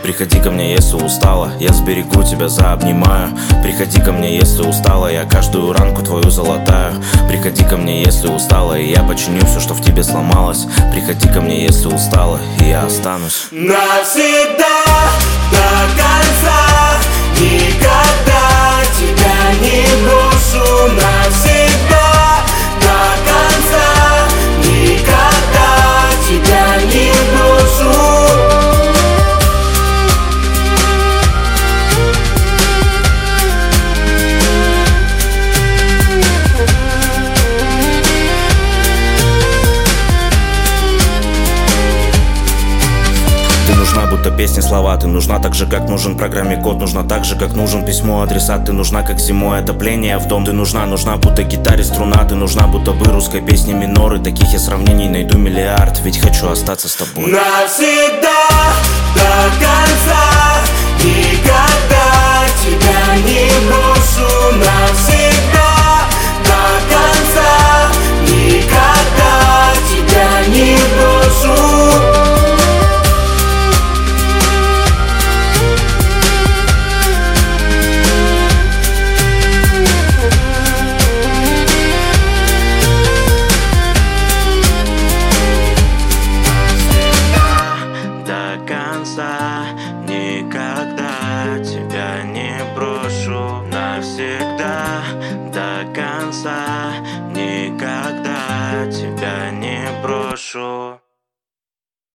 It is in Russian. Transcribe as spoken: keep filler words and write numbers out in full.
Приходи ко мне, если устала, я сберегу тебя, заобнимаю. Приходи ко мне, если устала, я каждую ранку твою залатаю. Приходи ко мне, если устала, и я починю все, что в тебе сломалось. Приходи ко мне, если устала, и я останусь навсегда, до конца, никогда тебя не брошу. Навсегда, до конца, никогда тебя не брошу. Ты нужна, будто песни, слова. Ты нужна так же, как нужен программе код. Нужна так же, как нужен письмо, адресат. Ты нужна, как зимой отопление в дом. Ты нужна, нужна, будто гитаре струна. Ты нужна, будто бы русской песни миноры. Таких я сравнений найду миллиард, ведь хочу остаться с тобой Навсегда.